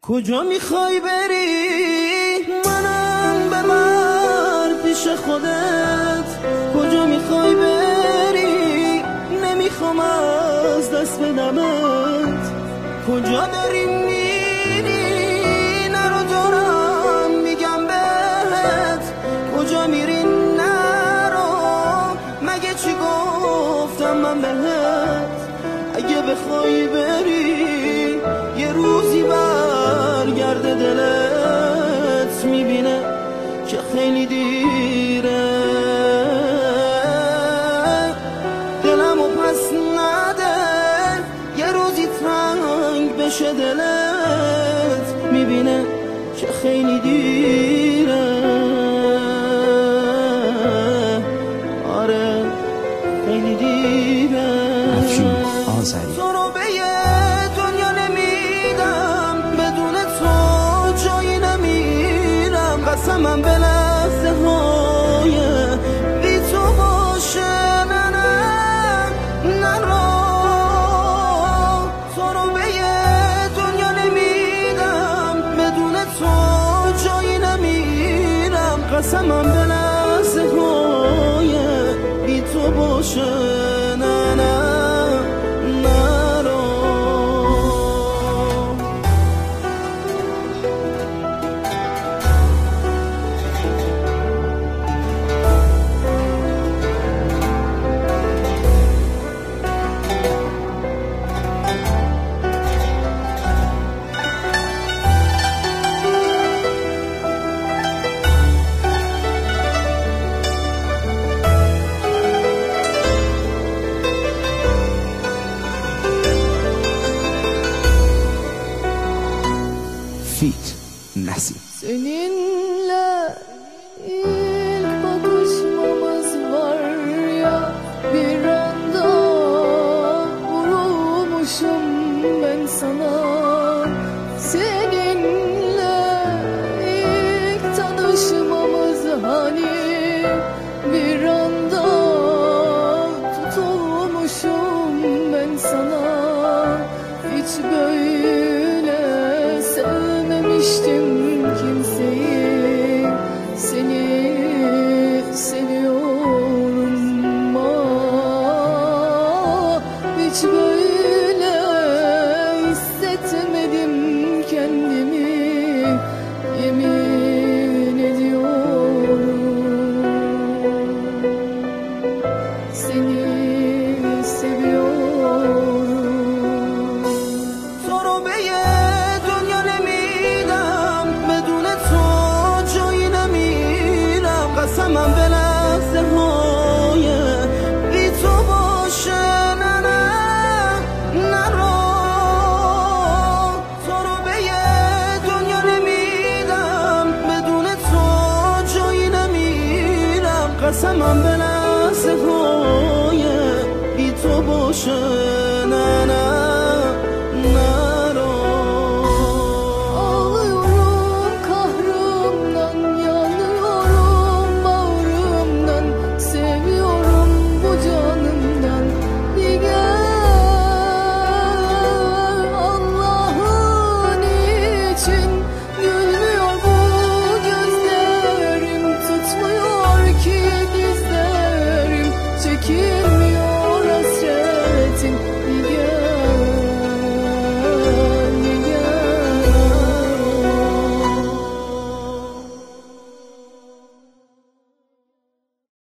کجا میخوای بری منم ببر پیش خودت. کجا میخوای بری نمیخوام از دست بدمت. کجا داری میری نرو دارم میگم بهت. کجا میری نرو مگه چی گفتم من بهت. اگه بخوای بری یه روزی برگرده دلت میبینه که خیلی دیره. دلمو پس نده یه روزی تنگ بشه دلت میبینه که خیلی دیره. آره خیلی دیره. تو رو به یه دنیا نمیدم بدون تو جایی نمیرم. قسمم به لحظه های بی تو باشه نه نه نرو. تو رو به یه دنیا نمیدم بدون تو جایی نمیرم. قسمم به لحظه های بی تو باشه نه نه. Seninle ilk bakışmamız var ya, bir anda vurulmuşum ben sana. Seninle ilk tanışmamız hani, bir anda tutulmuşum ben sana. Hiç böyle sevmemiştim kimseyi. Seni seviyorum hiç böyle hissetmedim kendimi. Yemin ediyorum seni seviyorum. قسمم به لحظه های بی تو باشه نه نه نرو. تو رو به یه دنیا نمیدم بدون تو جایی نمیرم. قسمم به لحظه های بی تو باشه